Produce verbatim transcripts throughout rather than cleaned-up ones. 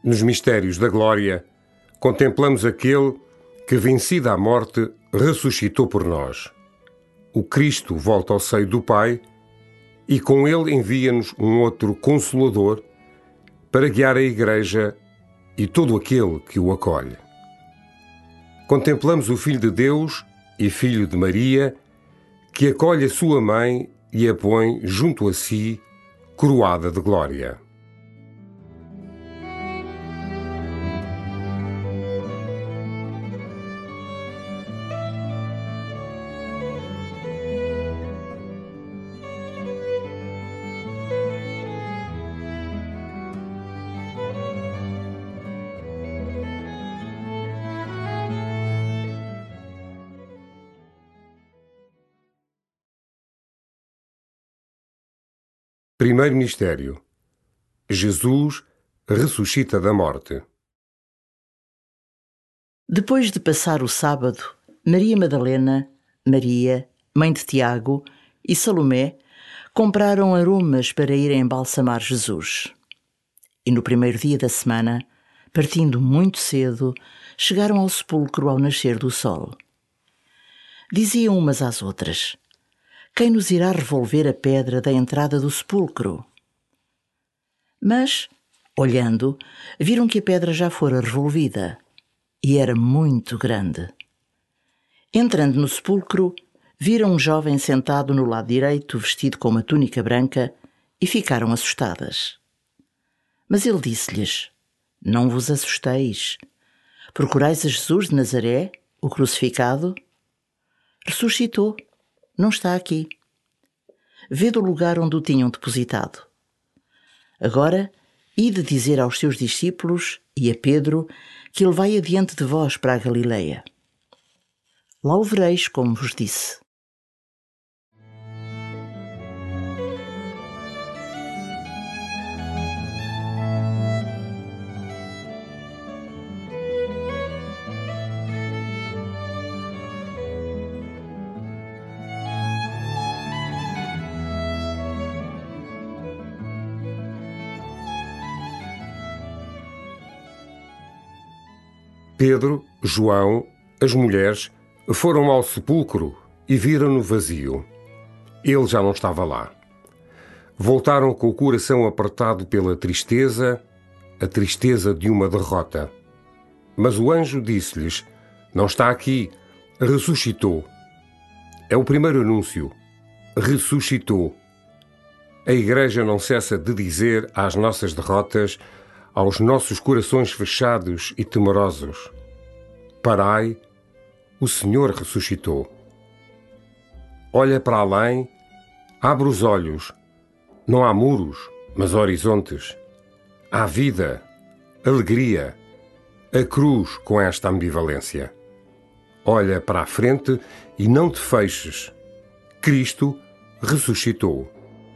Nos mistérios da glória, contemplamos aquele que, vencida a morte, ressuscitou por nós. O Cristo volta ao seio do Pai e com ele envia-nos um outro Consolador para guiar a Igreja e todo aquele que o acolhe. Contemplamos o Filho de Deus e Filho de Maria, que acolhe a sua mãe e a põe junto a si, coroada de glória. Primeiro mistério. Jesus ressuscita da morte. Depois de passar o sábado, Maria Madalena, Maria, mãe de Tiago e Salomé compraram aromas para irem embalsamar Jesus. E no primeiro dia da semana, partindo muito cedo, chegaram ao sepulcro ao nascer do sol. Diziam umas às outras: quem nos irá revolver a pedra da entrada do sepulcro? Mas, olhando, viram que a pedra já fora revolvida, e era muito grande. Entrando no sepulcro, viram um jovem sentado no lado direito, vestido com uma túnica branca, e ficaram assustadas. Mas ele disse-lhes: não vos assusteis. Procurais a Jesus de Nazaré, o crucificado? Ressuscitou. Não está aqui. Vede o lugar onde o tinham depositado. Agora, ide dizer aos seus discípulos e a Pedro que ele vai adiante de vós para a Galileia. Lá o vereis, como vos disse. Pedro, João, as mulheres, foram ao sepulcro e viram-no vazio. Ele já não estava lá. Voltaram com o coração apertado pela tristeza, a tristeza de uma derrota. Mas o anjo disse-lhes: não está aqui, ressuscitou. É o primeiro anúncio. Ressuscitou. A Igreja não cessa de dizer às nossas derrotas, aos nossos corações fechados e temerosos: parai, o Senhor ressuscitou. Olha para além, abre os olhos. Não há muros, mas horizontes. Há vida, alegria, a cruz com esta ambivalência. Olha para a frente e não te feches. Cristo ressuscitou.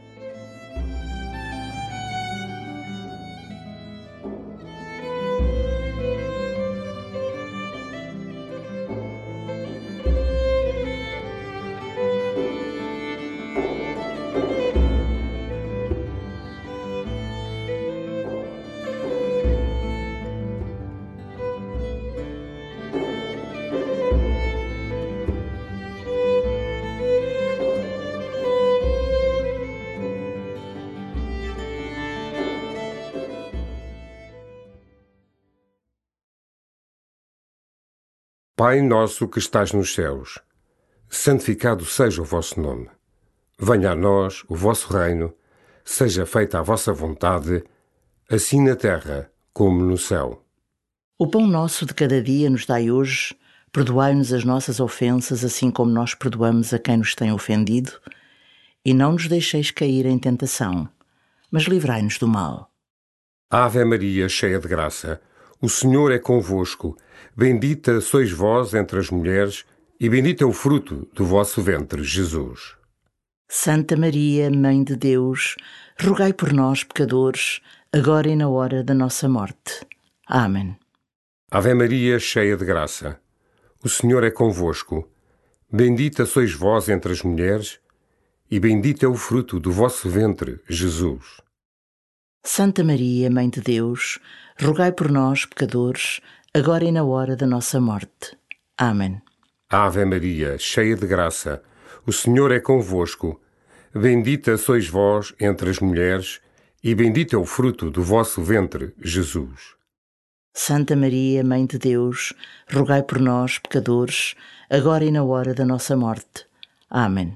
Pai nosso que estás nos céus, santificado seja o vosso nome. Venha a nós o vosso reino, seja feita a vossa vontade, assim na terra como no céu. O pão nosso de cada dia nos dai hoje, perdoai-nos as nossas ofensas, assim como nós perdoamos a quem nos tem ofendido, e não nos deixeis cair em tentação, mas livrai-nos do mal. Ave Maria, cheia de graça, o Senhor é convosco. Bendita sois vós entre as mulheres, e bendito é o fruto do vosso ventre, Jesus. Santa Maria, Mãe de Deus, rogai por nós, pecadores, agora e na hora da nossa morte. Amém. Ave Maria, cheia de graça, o Senhor é convosco. Bendita sois vós entre as mulheres, e bendito é o fruto do vosso ventre, Jesus. Santa Maria, Mãe de Deus, rogai por nós, pecadores, agora e na hora da nossa morte. Amém. Ave Maria, cheia de graça, o Senhor é convosco. Bendita sois vós entre as mulheres, e bendito é o fruto do vosso ventre, Jesus. Santa Maria, Mãe de Deus, rogai por nós, pecadores, agora e na hora da nossa morte. Amém.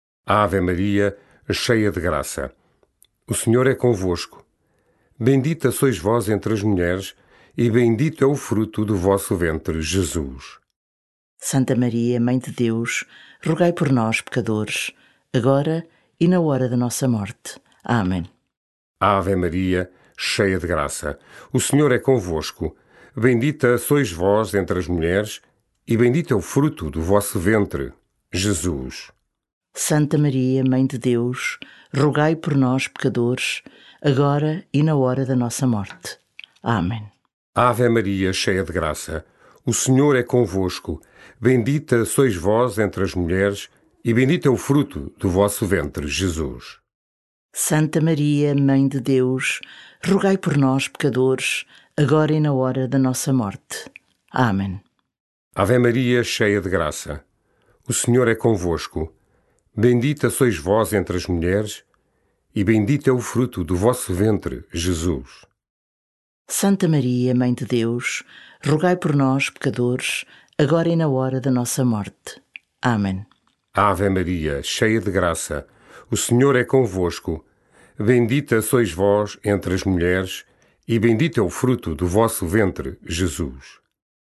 Ave Maria, cheia de graça, o Senhor é convosco. Bendita sois vós entre as mulheres, e bendito é o fruto do vosso ventre, Jesus. Santa Maria, Mãe de Deus, rogai por nós, pecadores, agora e na hora da nossa morte. Amém. Ave Maria, cheia de graça, o Senhor é convosco. Bendita sois vós entre as mulheres, e bendito é o fruto do vosso ventre, Jesus. Santa Maria, Mãe de Deus, rogai por nós, pecadores, agora e na hora da nossa morte. Amém. Ave Maria, cheia de graça, o Senhor é convosco. Bendita sois vós entre as mulheres, e bendito é o fruto do vosso ventre, Jesus. Santa Maria, Mãe de Deus, rogai por nós, pecadores, agora e na hora da nossa morte. Amém. Ave Maria, cheia de graça, o Senhor é convosco. Bendita sois vós entre as mulheres, e bendito é o fruto do vosso ventre, Jesus. Santa Maria, Mãe de Deus, rogai por nós, pecadores, agora e na hora da nossa morte. Amém. Ave Maria, cheia de graça, o Senhor é convosco. Bendita sois vós entre as mulheres, e bendito é o fruto do vosso ventre, Jesus.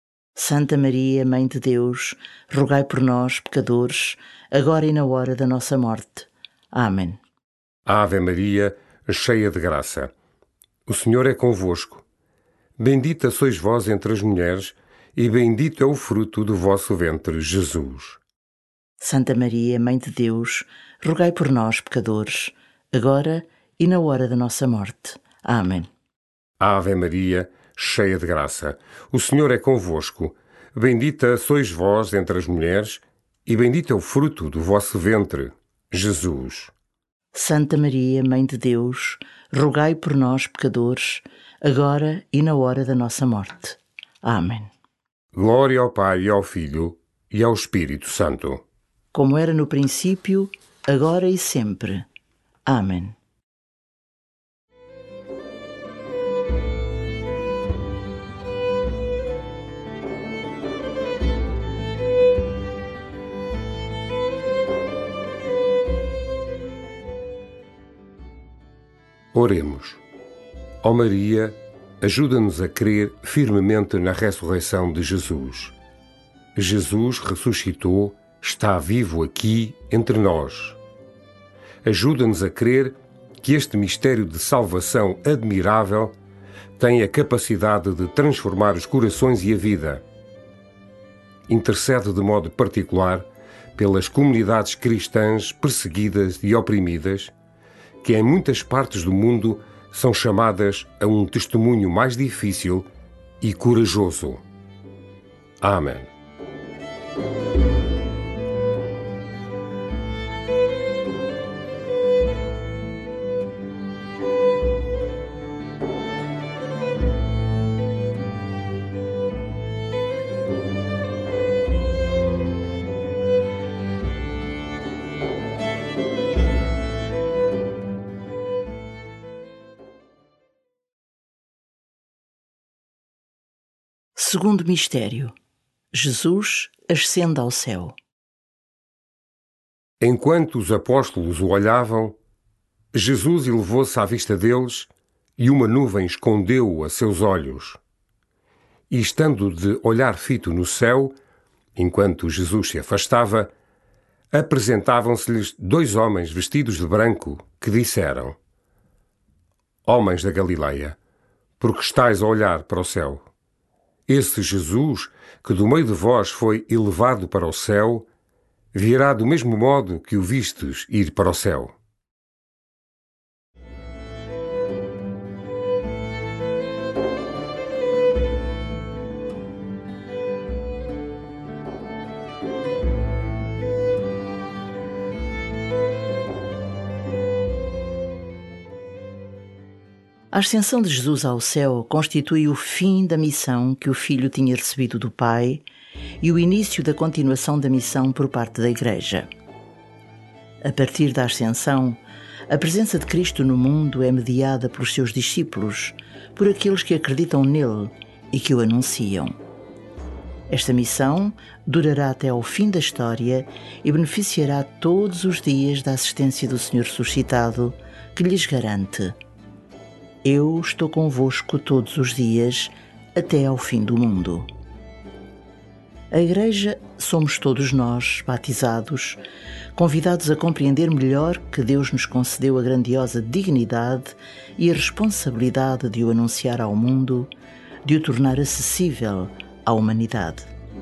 Santa Maria, Mãe de Deus, rogai por nós, pecadores, agora e na hora da nossa morte. Amém. Ave Maria, cheia de graça, o Senhor é convosco. Bendita sois vós entre as mulheres, e bendito é o fruto do vosso ventre, Jesus. Santa Maria, Mãe de Deus, rogai por nós, pecadores, agora e na hora da nossa morte. Amém. Ave Maria, cheia de graça, o Senhor é convosco. Bendita sois vós entre as mulheres, e bendito é o fruto do vosso ventre, Jesus. Santa Maria, Mãe de Deus, rogai por nós, pecadores, agora e na hora da nossa morte. Amém. Glória ao Pai e ao Filho e ao Espírito Santo. Como era no princípio, agora e sempre. Amém. Oremos. Ó Maria, ajuda-nos a crer firmemente na ressurreição de Jesus. Jesus ressuscitou, está vivo aqui entre nós. Ajuda-nos a crer que este mistério de salvação admirável tem a capacidade de transformar os corações e a vida. Intercede de modo particular pelas comunidades cristãs perseguidas e oprimidas, que em muitas partes do mundo são chamadas a um testemunho mais difícil e corajoso. Amém. Segundo mistério. Jesus ascende ao céu. Enquanto os apóstolos o olhavam, Jesus elevou-se à vista deles e uma nuvem escondeu-o a seus olhos. E estando de olhar fito no céu, enquanto Jesus se afastava, apresentavam-se-lhes dois homens vestidos de branco que disseram: Homens da Galileia, por que estáis a olhar para o céu? Esse Jesus, que do meio de vós foi elevado para o céu, virá do mesmo modo que o vistes ir para o céu. A ascensão de Jesus ao céu constitui o fim da missão que o Filho tinha recebido do Pai e o início da continuação da missão por parte da Igreja. A partir da ascensão, a presença de Cristo no mundo é mediada pelos seus discípulos, por aqueles que acreditam nele e que o anunciam. Esta missão durará até ao fim da história e beneficiará todos os dias da assistência do Senhor ressuscitado, que lhes garante: eu estou convosco todos os dias, até ao fim do mundo. A Igreja somos todos nós, batizados, convidados a compreender melhor que Deus nos concedeu a grandiosa dignidade e a responsabilidade de o anunciar ao mundo, de o tornar acessível à humanidade.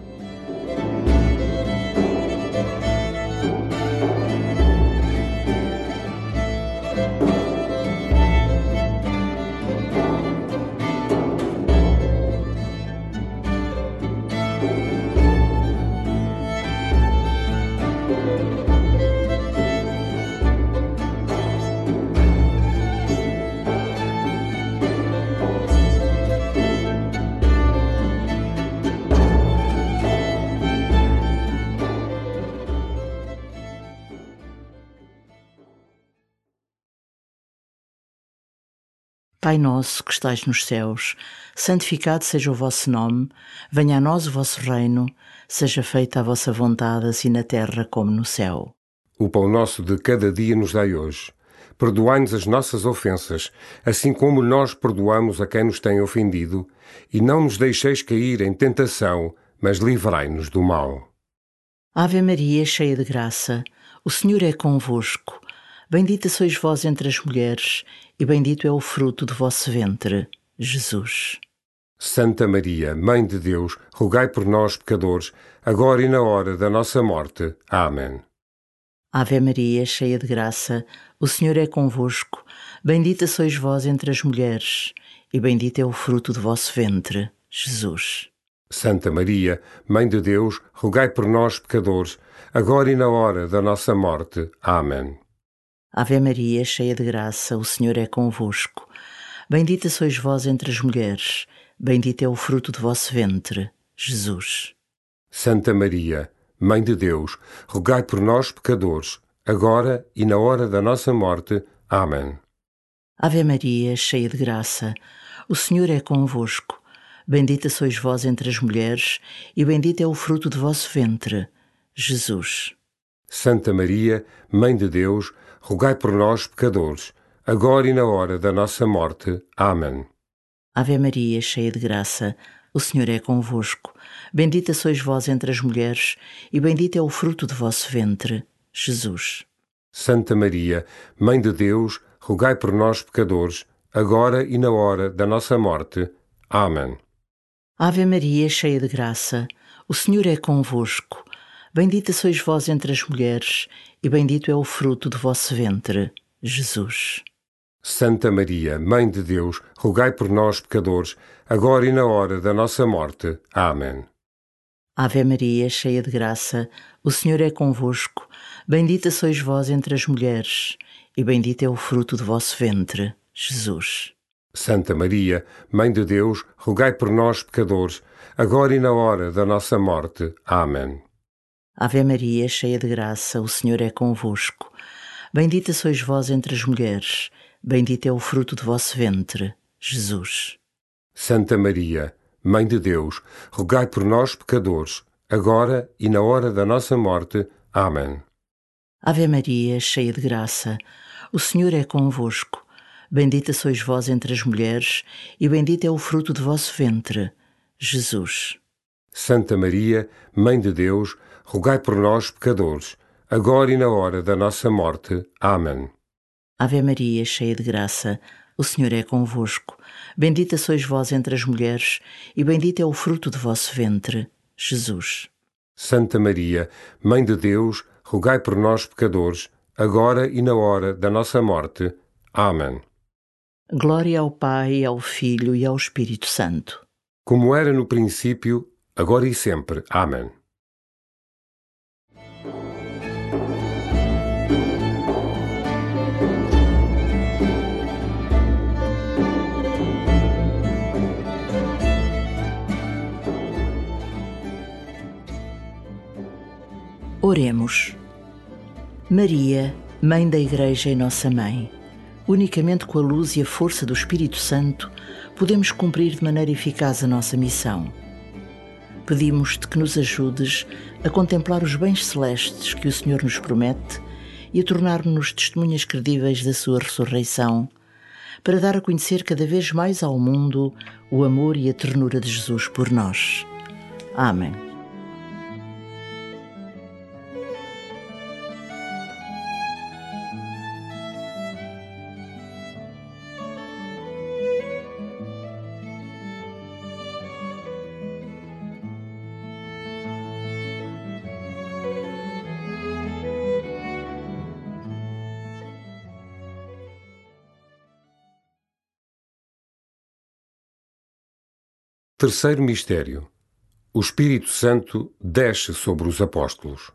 Pai nosso que estais nos céus, santificado seja o vosso nome, venha a nós o vosso reino, seja feita a vossa vontade, assim na terra como no céu. O pão nosso de cada dia nos dai hoje. Perdoai-nos as nossas ofensas, assim como nós perdoamos a quem nos tem ofendido, e não nos deixeis cair em tentação, mas livrai-nos do mal. Ave Maria, cheia de graça, o Senhor é convosco. Bendita sois vós entre as mulheres, e bendito é o fruto do vosso ventre, Jesus. Santa Maria, Mãe de Deus, rogai por nós, pecadores, agora e na hora da nossa morte. Amém. Ave Maria, cheia de graça, o Senhor é convosco. Bendita sois vós entre as mulheres, e bendito é o fruto do vosso ventre, Jesus. Santa Maria, Mãe de Deus, rogai por nós, pecadores, agora e na hora da nossa morte. Amém. Ave Maria, cheia de graça, o Senhor é convosco. Bendita sois vós entre as mulheres, bendito é o fruto do vosso ventre, Jesus. Santa Maria, Mãe de Deus, rogai por nós, pecadores, agora e na hora da nossa morte. Amém. Ave Maria, cheia de graça, o Senhor é convosco. Bendita sois vós entre as mulheres, e bendito é o fruto do vosso ventre, Jesus. Santa Maria, Mãe de Deus, rogai por nós, pecadores, agora e na hora da nossa morte. Amém. Ave Maria, cheia de graça, o Senhor é convosco. Bendita sois vós entre as mulheres, e bendito é o fruto do vosso ventre, Jesus. Santa Maria, Mãe de Deus, rogai por nós, pecadores, agora e na hora da nossa morte. Amém. Ave Maria, cheia de graça, o Senhor é convosco. Bendita sois vós entre as mulheres, e bendito é o fruto do vosso ventre, Jesus. Santa Maria, Mãe de Deus, rogai por nós, pecadores, agora e na hora da nossa morte. Amém. Ave Maria, cheia de graça, o Senhor é convosco. Bendita sois vós entre as mulheres, e bendito é o fruto do vosso ventre, Jesus. Santa Maria, Mãe de Deus, rogai por nós, pecadores, agora e na hora da nossa morte. Amém. Ave Maria, cheia de graça, o Senhor é convosco. Bendita sois vós entre as mulheres, bendito é o fruto do vosso ventre, Jesus. Santa Maria, Mãe de Deus, rogai por nós, pecadores, agora e na hora da nossa morte. Amém. Ave Maria, cheia de graça, o Senhor é convosco. Bendita sois vós entre as mulheres, e bendito é o fruto do vosso ventre, Jesus. Santa Maria, Mãe de Deus, rogai por nós, pecadores, agora e na hora da nossa morte. Amém. Ave Maria, cheia de graça, o Senhor é convosco. Bendita sois vós entre as mulheres, e bendito é o fruto do vosso ventre, Jesus. Santa Maria, Mãe de Deus, rogai por nós, pecadores, agora e na hora da nossa morte. Amém. Glória ao Pai, ao Filho e ao Espírito Santo. Como era no princípio, agora e sempre. Amém. Oremos. Maria, Mãe da Igreja e nossa Mãe, unicamente com a luz e a força do Espírito Santo podemos cumprir de maneira eficaz a nossa missão. Pedimos-te que nos ajudes a contemplar os bens celestes que o Senhor nos promete e a tornar-nos testemunhas credíveis da sua ressurreição, para dar a conhecer cada vez mais ao mundo o amor e a ternura de Jesus por nós. Amém. Terceiro mistério. O Espírito Santo desce sobre os apóstolos.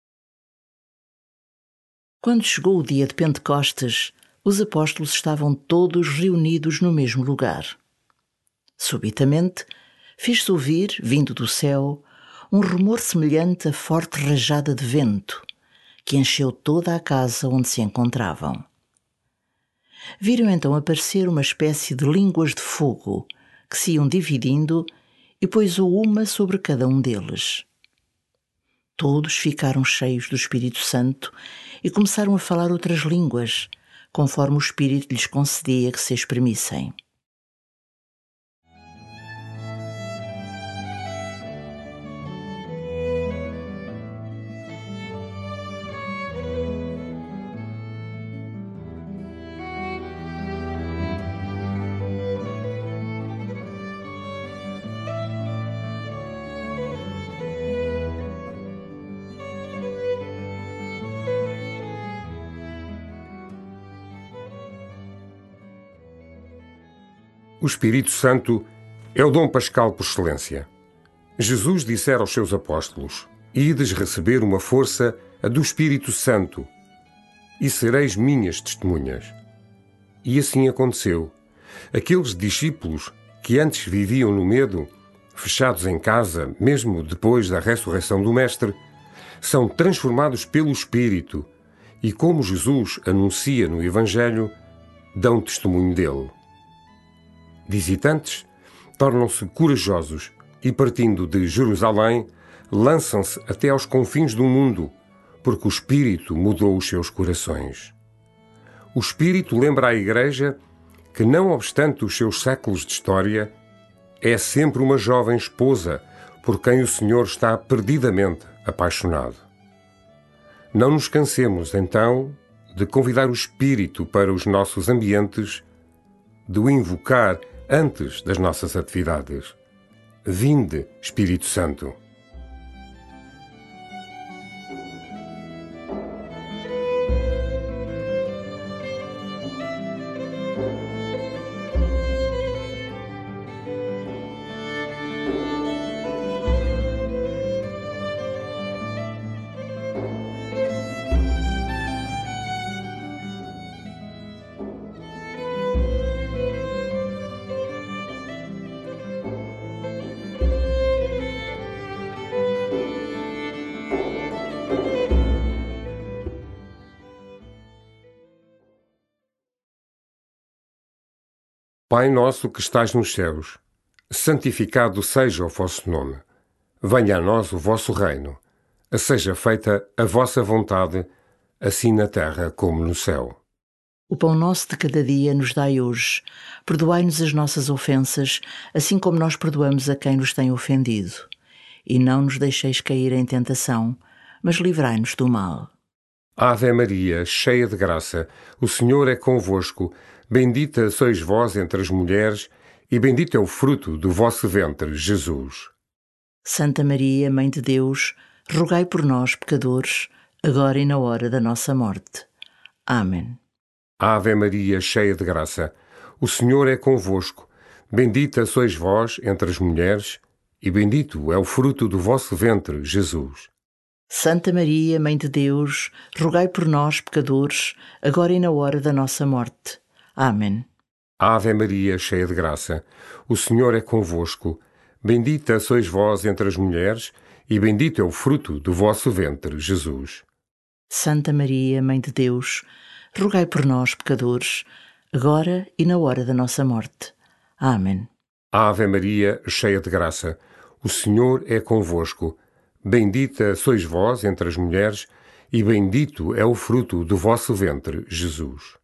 Quando chegou o dia de Pentecostes, os apóstolos estavam todos reunidos no mesmo lugar. Subitamente, fez-se ouvir, vindo do céu, um rumor semelhante a forte rajada de vento, que encheu toda a casa onde se encontravam. Viram então aparecer uma espécie de línguas de fogo, que se iam dividindo e pousou uma sobre cada um deles. Todos ficaram cheios do Espírito Santo e começaram a falar outras línguas, conforme o Espírito lhes concedia que se exprimissem. O Espírito Santo é o dom pascal por excelência. Jesus dissera aos seus apóstolos: Ides receber uma força, a do Espírito Santo, e sereis minhas testemunhas. E assim aconteceu. Aqueles discípulos que antes viviam no medo, fechados em casa, mesmo depois da ressurreição do Mestre, são transformados pelo Espírito e, como Jesus anuncia no Evangelho, dão testemunho dele. Visitantes tornam-se corajosos e, partindo de Jerusalém, lançam-se até aos confins do mundo, porque o Espírito mudou os seus corações. O Espírito lembra à Igreja que, não obstante os seus séculos de história, é sempre uma jovem esposa por quem o Senhor está perdidamente apaixonado. Não nos cansemos, então, de convidar o Espírito para os nossos ambientes, de o invocar antes das nossas atividades. Vinde, Espírito Santo. Pai nosso que estais nos céus, santificado seja o vosso nome. Venha a nós o vosso reino. Seja feita a vossa vontade, assim na terra como no céu. O pão nosso de cada dia nos dai hoje. Perdoai-nos as nossas ofensas, assim como nós perdoamos a quem nos tem ofendido. E não nos deixeis cair em tentação, mas livrai-nos do mal. Ave Maria, cheia de graça, o Senhor é convosco. Bendita sois vós entre as mulheres, e bendito é o fruto do vosso ventre, Jesus. Santa Maria, Mãe de Deus, rogai por nós, pecadores, agora e na hora da nossa morte. Amém. Ave Maria, cheia de graça, o Senhor é convosco. Bendita sois vós entre as mulheres, e bendito é o fruto do vosso ventre, Jesus. Santa Maria, Mãe de Deus, rogai por nós, pecadores, agora e na hora da nossa morte. Amém. Ave Maria, cheia de graça, o Senhor é convosco. Bendita sois vós entre as mulheres, e bendito é o fruto do vosso ventre, Jesus. Santa Maria, Mãe de Deus, rogai por nós, pecadores, agora e na hora da nossa morte. Amém. Ave Maria, cheia de graça, o Senhor é convosco. Bendita sois vós entre as mulheres, e bendito é o fruto do vosso ventre, Jesus.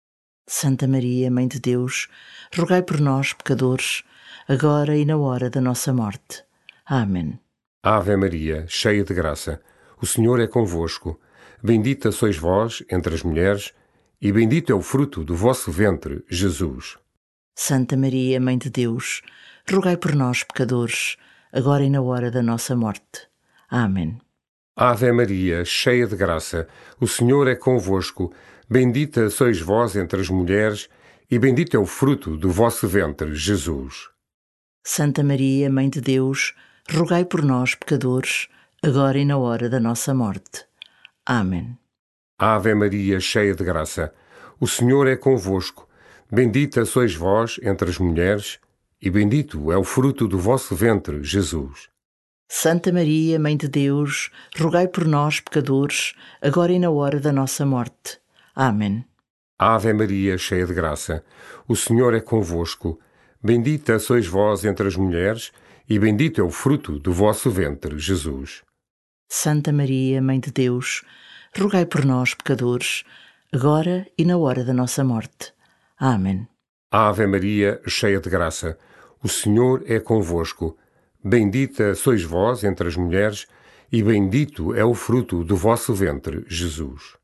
Santa Maria, Mãe de Deus, rogai por nós, pecadores, agora e na hora da nossa morte. Amém. Ave Maria, cheia de graça, o Senhor é convosco. Bendita sois vós entre as mulheres, e bendito é o fruto do vosso ventre, Jesus. Santa Maria, Mãe de Deus, rogai por nós, pecadores, agora e na hora da nossa morte. Amém. Ave Maria, cheia de graça, o Senhor é convosco. Bendita sois vós entre as mulheres, e bendito é o fruto do vosso ventre, Jesus. Santa Maria, Mãe de Deus, rogai por nós, pecadores, agora e na hora da nossa morte. Amém. Ave Maria, cheia de graça, o Senhor é convosco. Bendita sois vós entre as mulheres, e bendito é o fruto do vosso ventre, Jesus. Santa Maria, Mãe de Deus, rogai por nós, pecadores, agora e na hora da nossa morte. Amém. Ave Maria, cheia de graça, o Senhor é convosco. Bendita sois vós entre as mulheres, e bendito é o fruto do vosso ventre, Jesus. Santa Maria, Mãe de Deus, rogai por nós, pecadores, agora e na hora da nossa morte. Amém. Ave Maria, cheia de graça, o Senhor é convosco. Bendita sois vós entre as mulheres, e bendito é o fruto do vosso ventre, Jesus.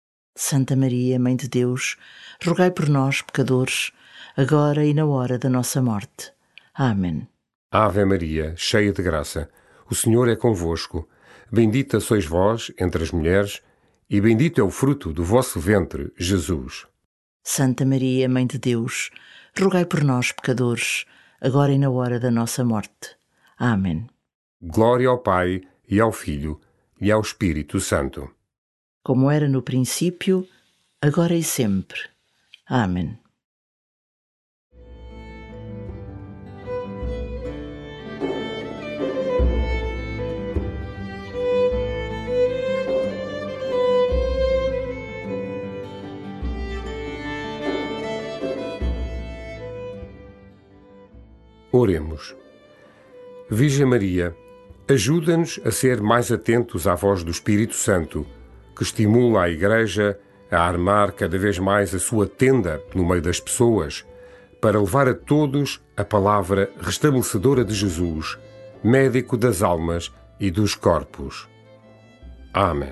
Santa Maria, Mãe de Deus, rogai por nós, pecadores, agora e na hora da nossa morte. Amém. Ave Maria, cheia de graça, o Senhor é convosco. Bendita sois vós entre as mulheres, e bendito é o fruto do vosso ventre, Jesus. Santa Maria, Mãe de Deus, rogai por nós, pecadores, agora e na hora da nossa morte. Amém. Glória ao Pai, e ao Filho, e ao Espírito Santo. Como era no princípio, agora e sempre. Amém. Oremos. Virgem Maria, ajuda-nos a ser mais atentos à voz do Espírito Santo, que estimula a Igreja a armar cada vez mais a sua tenda no meio das pessoas, para levar a todos a palavra restabelecedora de Jesus, médico das almas e dos corpos. Amém.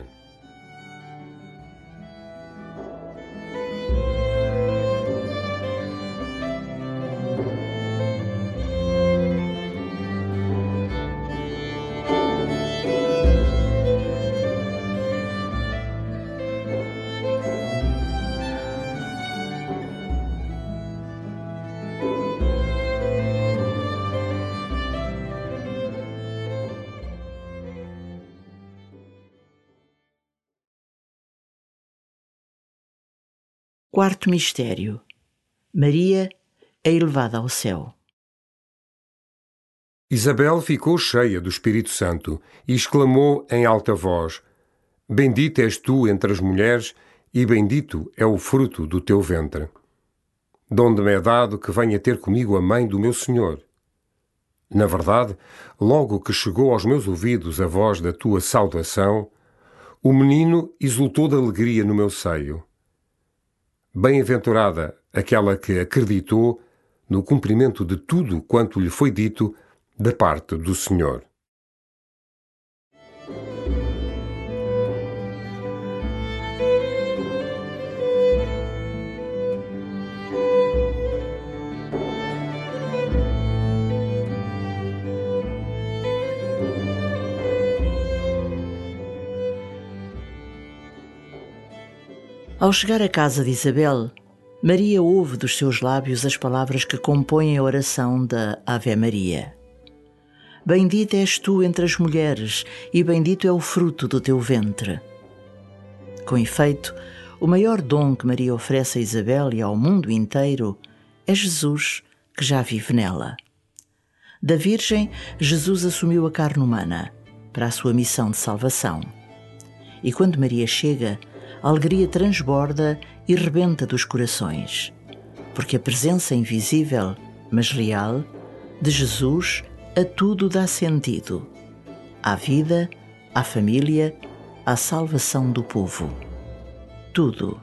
Quarto mistério. Maria é elevada ao céu. Isabel ficou cheia do Espírito Santo e exclamou em alta voz: Bendita és tu entre as mulheres, e bendito é o fruto do teu ventre. Donde me é dado que venha ter comigo a mãe do meu Senhor. Na verdade, logo que chegou aos meus ouvidos a voz da tua saudação, o menino exultou de alegria no meu seio. Bem-aventurada aquela que acreditou no cumprimento de tudo quanto lhe foi dito da parte do Senhor. Ao chegar à casa de Isabel, Maria ouve dos seus lábios as palavras que compõem a oração da Ave Maria. Bendita és tu entre as mulheres, e bendito é o fruto do teu ventre. Com efeito, o maior dom que Maria oferece a Isabel e ao mundo inteiro é Jesus, que já vive nela. Da Virgem, Jesus assumiu a carne humana, para a sua missão de salvação. E quando Maria chega, a alegria transborda e rebenta dos corações, porque a presença invisível, mas real, de Jesus a tudo dá sentido. À vida, à família, à salvação do povo. Tudo.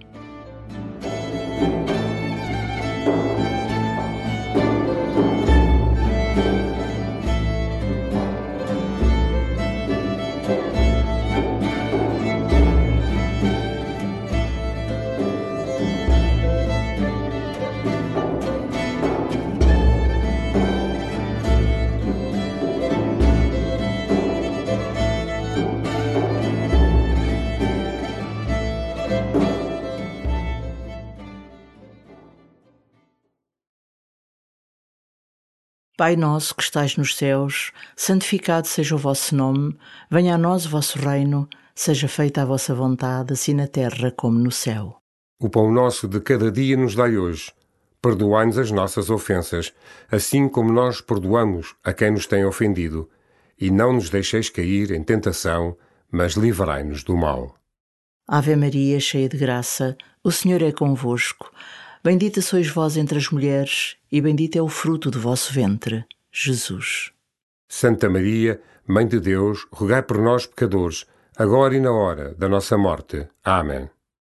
Pai nosso que estais nos céus, santificado seja o vosso nome, venha a nós o vosso reino, seja feita a vossa vontade, assim na terra como no céu. O pão nosso de cada dia nos dai hoje. Perdoai-nos as nossas ofensas, assim como nós perdoamos a quem nos tem ofendido. E não nos deixeis cair em tentação, mas livrai-nos do mal. Ave Maria, cheia de graça, o Senhor é convosco. Bendita sois vós entre as mulheres, e bendito é o fruto do vosso ventre, Jesus. Santa Maria, Mãe de Deus, rogai por nós, pecadores, agora e na hora da nossa morte. Amém.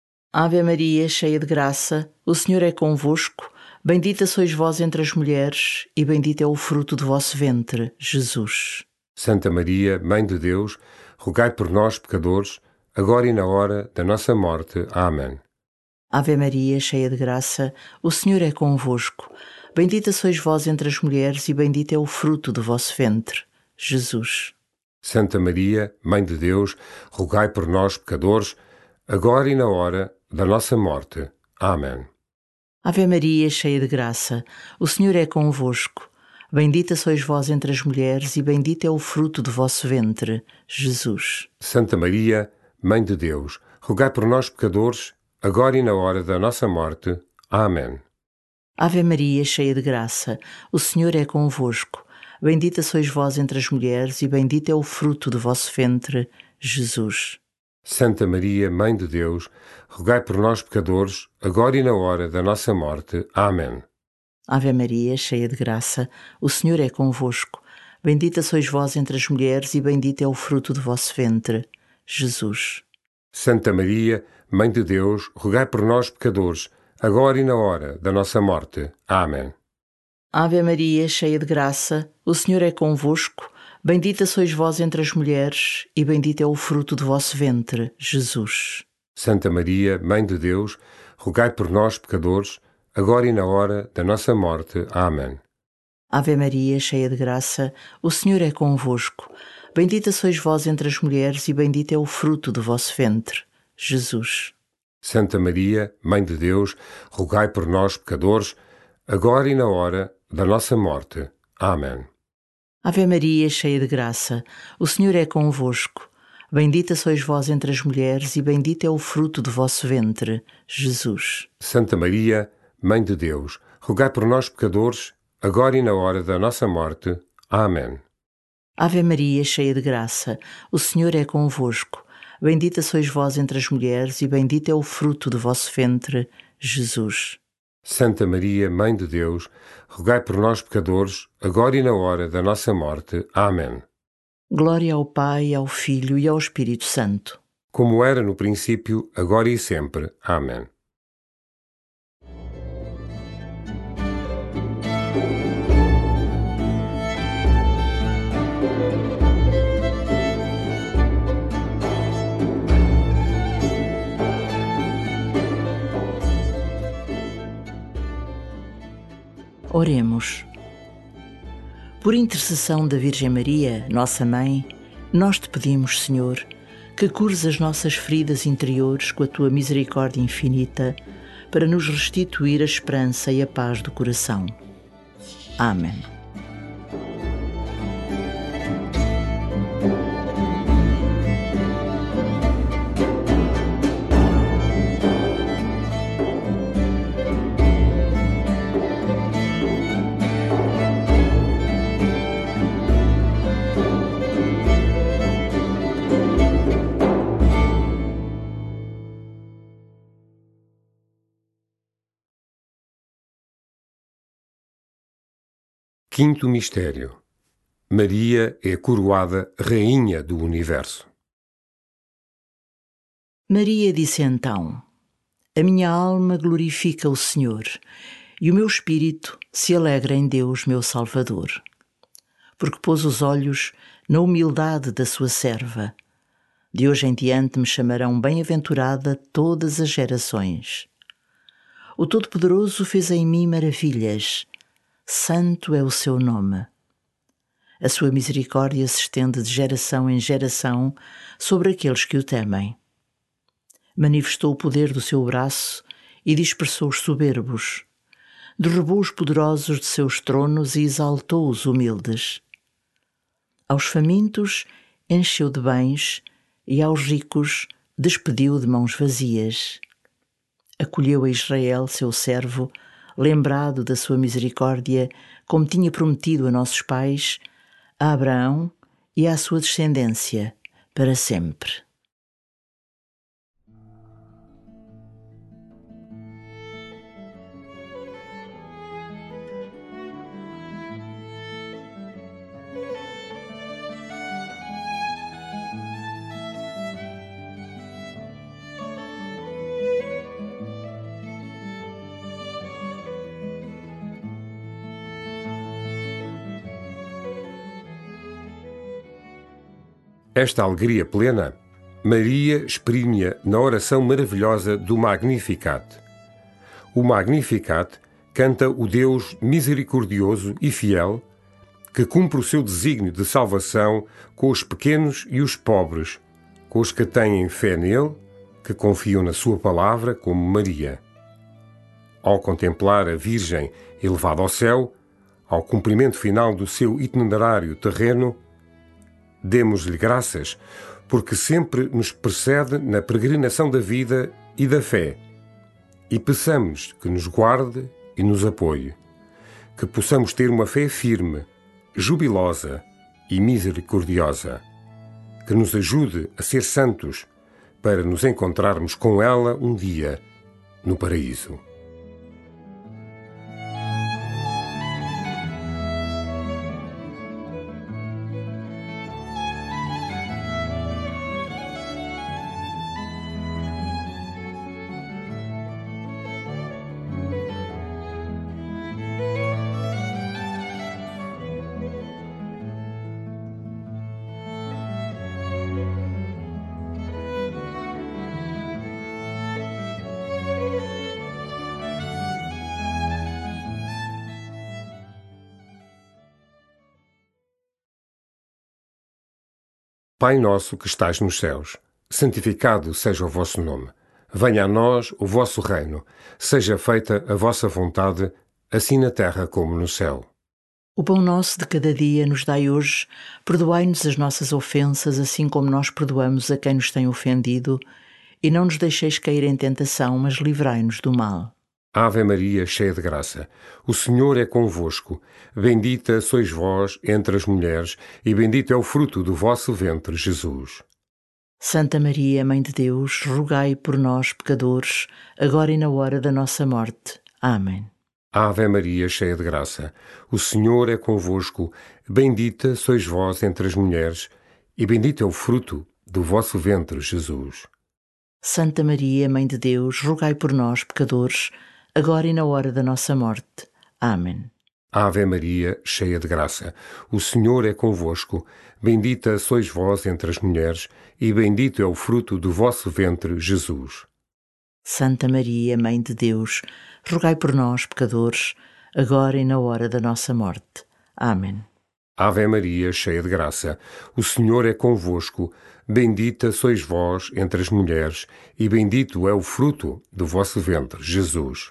Ave Maria, cheia de graça, o Senhor é convosco. Bendita sois vós entre as mulheres, e bendito é o fruto do vosso ventre, Jesus. Santa Maria, Mãe de Deus, rogai por nós, pecadores, agora e na hora da nossa morte. Amém. Ave Maria, cheia de graça, o Senhor é convosco. Bendita sois vós entre as mulheres, e bendito é o fruto do vosso ventre, Jesus. Santa Maria, Mãe de Deus, rogai por nós, pecadores, agora e na hora da nossa morte. Amém. Ave Maria, cheia de graça, o Senhor é convosco. Bendita sois vós entre as mulheres, e bendito é o fruto do vosso ventre, Jesus. Santa Maria, Mãe de Deus, rogai por nós, pecadores, agora e na hora da nossa morte. Amém. Ave Maria, cheia de graça, o Senhor é convosco. Bendita sois vós entre as mulheres, e bendito é o fruto do vosso ventre, Jesus. Santa Maria, Mãe de Deus, rogai por nós, pecadores, agora e na hora da nossa morte. Amém. Ave Maria, cheia de graça, o Senhor é convosco. Bendita sois vós entre as mulheres, e bendito é o fruto do vosso ventre, Jesus. Santa Maria, Mãe de Deus, rogai por nós, pecadores, agora e na hora da nossa morte. Amém. Ave Maria, cheia de graça, o Senhor é convosco. Bendita sois vós entre as mulheres, e bendito é o fruto do vosso ventre, Jesus. Santa Maria, Mãe de Deus, rogai por nós, pecadores, agora e na hora da nossa morte. Amém. Ave Maria, cheia de graça, o Senhor é convosco. Bendita sois vós entre as mulheres, e bendito é o fruto do vosso ventre, Jesus. Santa Maria, Mãe de Deus, rogai por nós, pecadores, agora e na hora da nossa morte. Amém. Ave Maria, cheia de graça, o Senhor é convosco. Bendita sois vós entre as mulheres, e bendito é o fruto do vosso ventre, Jesus. Santa Maria, Mãe de Deus, rogai por nós, pecadores, agora e na hora da nossa morte. Amém. Ave Maria, cheia de graça, o Senhor é convosco. Bendita sois vós entre as mulheres, e bendito é o fruto do vosso ventre, Jesus. Santa Maria, Mãe de Deus, rogai por nós, pecadores, agora e na hora da nossa morte. Amém. Glória ao Pai, ao Filho e ao Espírito Santo. Como era no princípio, agora e sempre. Amém. Oremos. Por intercessão da Virgem Maria, nossa Mãe, nós te pedimos, Senhor, que cures as nossas feridas interiores com a tua misericórdia infinita, para nos restituir a esperança e a paz do coração. Amém. Quinto mistério. Maria é coroada Rainha do Universo. Maria disse então: A minha alma glorifica o Senhor, e o meu espírito se alegra em Deus, meu Salvador, porque pôs os olhos na humildade da sua serva. De hoje em diante me chamarão bem-aventurada todas as gerações. O Todo-Poderoso fez em mim maravilhas. Santo é o seu nome. A sua misericórdia se estende de geração em geração sobre aqueles que o temem. Manifestou o poder do seu braço e dispersou os soberbos. Derrubou os poderosos de seus tronos e exaltou os humildes. Aos famintos encheu de bens e aos ricos despediu de mãos vazias. Acolheu a Israel, seu servo, lembrado da sua misericórdia, como tinha prometido a nossos pais, a Abraão e à sua descendência, para sempre. Esta alegria plena, Maria exprime-a na oração maravilhosa do Magnificat. O Magnificat canta o Deus misericordioso e fiel, que cumpre o seu desígnio de salvação com os pequenos e os pobres, com os que têm fé nele, que confiam na sua palavra, como Maria. Ao contemplar a Virgem elevada ao céu, ao cumprimento final do seu itinerário terreno, demos-lhe graças, porque sempre nos precede na peregrinação da vida e da fé, e peçamos que nos guarde e nos apoie, que possamos ter uma fé firme, jubilosa e misericordiosa, que nos ajude a ser santos, para nos encontrarmos com ela um dia no paraíso. Pai nosso que estais nos céus, santificado seja o vosso nome. Venha a nós o vosso reino. Seja feita a vossa vontade, assim na terra como no céu. O pão nosso de cada dia nos dai hoje. Perdoai-nos as nossas ofensas, assim como nós perdoamos a quem nos tem ofendido. E não nos deixeis cair em tentação, mas livrai-nos do mal. Ave Maria, cheia de graça, o Senhor é convosco. Bendita sois vós entre as mulheres, e bendito é o fruto do vosso ventre, Jesus. Santa Maria, Mãe de Deus, rogai por nós, pecadores, agora e na hora da nossa morte. Amém. Ave Maria, cheia de graça, o Senhor é convosco. Bendita sois vós entre as mulheres, e bendito é o fruto do vosso ventre, Jesus. Santa Maria, Mãe de Deus, rogai por nós, pecadores, agora e na hora da nossa morte. Amém. Ave Maria, cheia de graça, o Senhor é convosco. Bendita sois vós entre as mulheres, e bendito é o fruto do vosso ventre, Jesus. Santa Maria, Mãe de Deus, rogai por nós, pecadores, agora e na hora da nossa morte. Amém. Ave Maria, cheia de graça, o Senhor é convosco. Bendita sois vós entre as mulheres, e bendito é o fruto do vosso ventre, Jesus.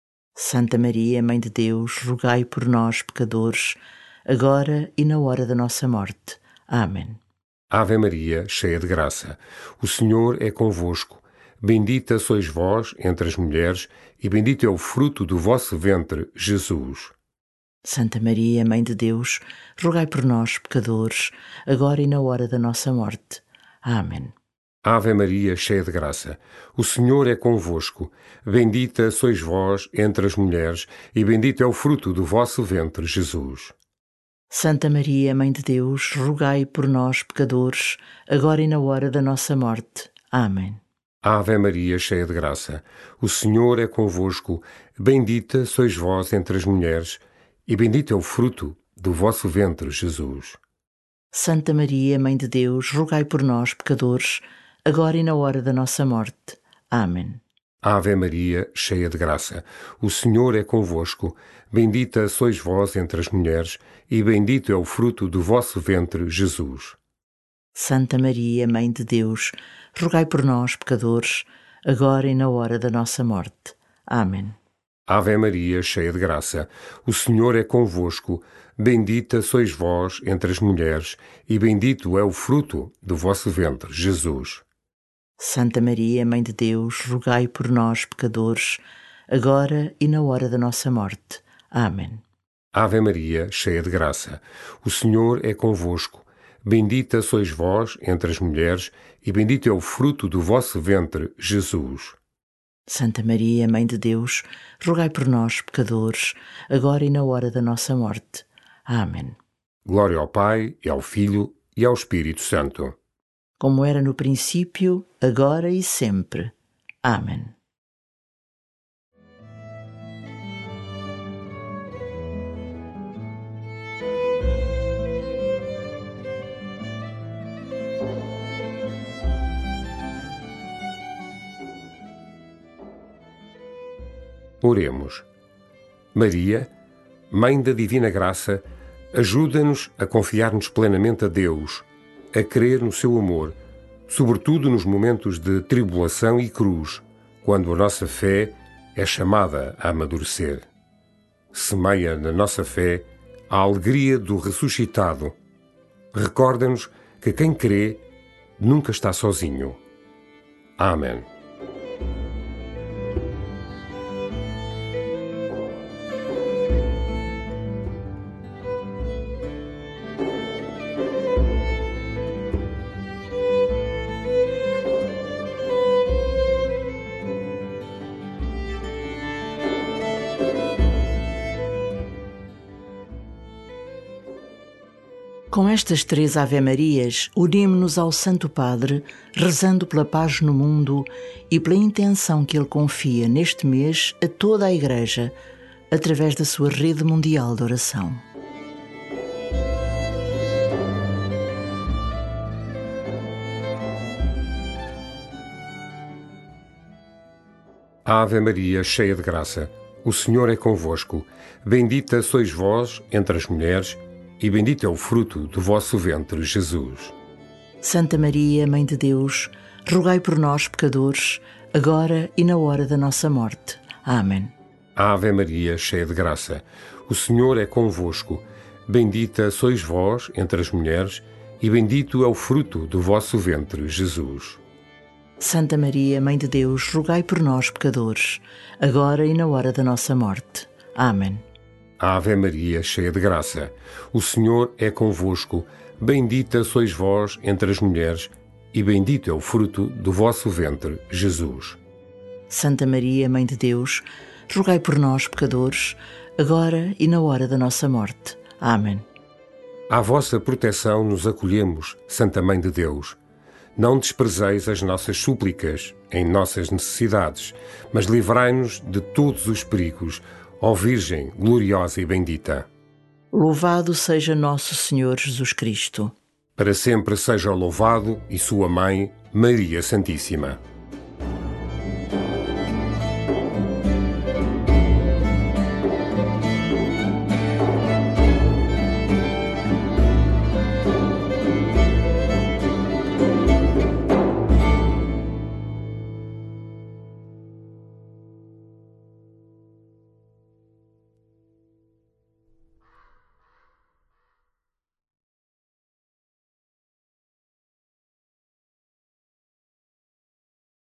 Santa Maria, Mãe de Deus, rogai por nós, pecadores, agora e na hora da nossa morte. Amém. Ave Maria, cheia de graça, o Senhor é convosco. Bendita sois vós entre as mulheres, e bendito é o fruto do vosso ventre, Jesus. Santa Maria, Mãe de Deus, rogai por nós, pecadores, agora e na hora da nossa morte. Amém. Ave Maria, cheia de graça, o Senhor é convosco. Bendita sois vós entre as mulheres, e bendito é o fruto do vosso ventre, Jesus. Santa Maria, Mãe de Deus, rogai por nós, pecadores, agora e na hora da nossa morte. Amém. Ave Maria, cheia de graça, o Senhor é convosco. Bendita sois vós entre as mulheres, e bendito é o fruto do vosso ventre, Jesus. Santa Maria, Mãe de Deus, rogai por nós, pecadores, agora e na hora da nossa morte. Amém. Ave Maria, cheia de graça, o Senhor é convosco. Bendita sois vós entre as mulheres, e bendito é o fruto do vosso ventre, Jesus. Santa Maria, Mãe de Deus, rogai por nós, pecadores, agora e na hora da nossa morte. Amém. Ave Maria, cheia de graça, o Senhor é convosco. Bendita sois vós entre as mulheres, e bendito é o fruto do vosso ventre, Jesus. Santa Maria, Mãe de Deus, rogai por nós, pecadores, agora e na hora da nossa morte. Amém. Ave Maria, cheia de graça, o Senhor é convosco. Bendita sois vós entre as mulheres, e bendito é o fruto do vosso ventre, Jesus. Santa Maria, Mãe de Deus, rogai por nós, pecadores, agora e na hora da nossa morte. Amém. Glória ao Pai, e ao Filho, e ao Espírito Santo. Como era no princípio, agora e sempre. Amém. Oremos. Maria, Mãe da Divina Graça, ajuda-nos a confiar-nos plenamente a Deus, a crer no seu amor, sobretudo nos momentos de tribulação e cruz, quando a nossa fé é chamada a amadurecer. Semeia na nossa fé a alegria do ressuscitado. Recorda-nos que quem crê nunca está sozinho. Amém. Com estas três Ave-Marias, unimos-nos ao Santo Padre, rezando pela paz no mundo e pela intenção que ele confia neste mês a toda a Igreja, através da sua rede mundial de oração. Ave Maria, cheia de graça, o Senhor é convosco. Bendita sois vós entre as mulheres, e bendito é o fruto do vosso ventre, Jesus. Santa Maria, Mãe de Deus, rogai por nós, pecadores, agora e na hora da nossa morte. Amém. Ave Maria, cheia de graça, o Senhor é convosco. Bendita sois vós entre as mulheres, e bendito é o fruto do vosso ventre, Jesus. Santa Maria, Mãe de Deus, rogai por nós, pecadores, agora e na hora da nossa morte. Amém. Ave Maria, cheia de graça, o Senhor é convosco. Bendita sois vós entre as mulheres, e bendito é o fruto do vosso ventre, Jesus. Santa Maria, Mãe de Deus, rogai por nós, pecadores, agora e na hora da nossa morte. Amém. À vossa proteção nos acolhemos, Santa Mãe de Deus. Não desprezeis as nossas súplicas em nossas necessidades, mas livrai-nos de todos os perigos, ó Virgem gloriosa e bendita. Louvado seja nosso Senhor Jesus Cristo. Para sempre seja louvado e sua Mãe, Maria Santíssima.